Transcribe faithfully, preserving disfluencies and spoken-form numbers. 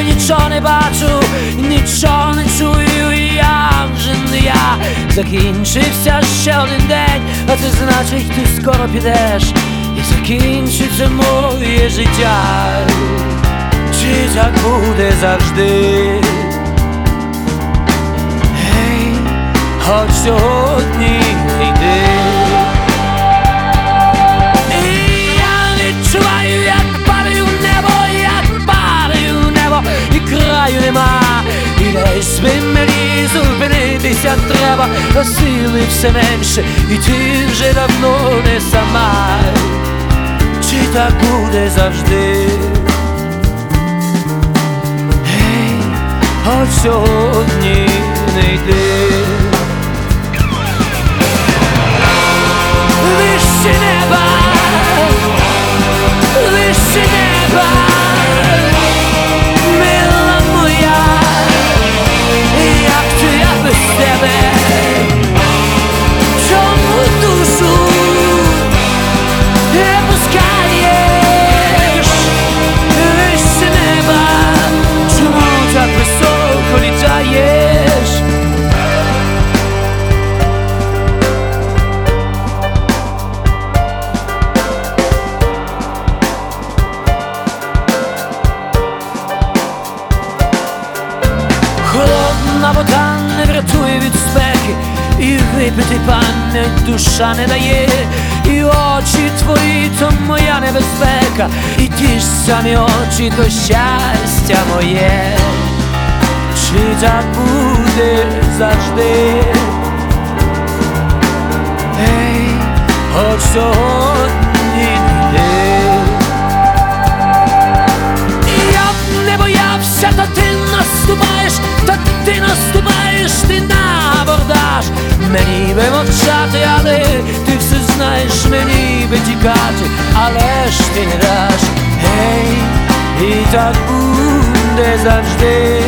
нічого не бачу, нічого не чую, я вже не я. Закінчився ще один день, а це значить, ти скоро підеш, і закінчиться моє життя. Чи так буде завжди? Гей, хоч сьогодні не йди. І я відчуваю, як падаю в небо, як падаю в небо, і краю нема. І десь би мені зупинитися треба, а сили все менше, і ти вже давно не сама. Чи так буде завжди? Гей, хоч сьогодні не йди. Вище неба, вище неба, мила моя, як ти, я без тебе, чому душу не пускаєш? Вище неба, чому так високо літаєш? Холодна вода не врятує від спеки, і випити пам'ять душа не дає, і очі твої то моя небезпека, і ті ж самі очі то щастя моє. Чи так буде завжди? Ей, хоч сьогодні не йди. Я б не боявся, та ти наступаєш, та ти наступаєш, ти на абордаж. Мені би мовчати, але ти все знаєш, мені би тікати, але ж ти не даш. Гей, і так буде завжди.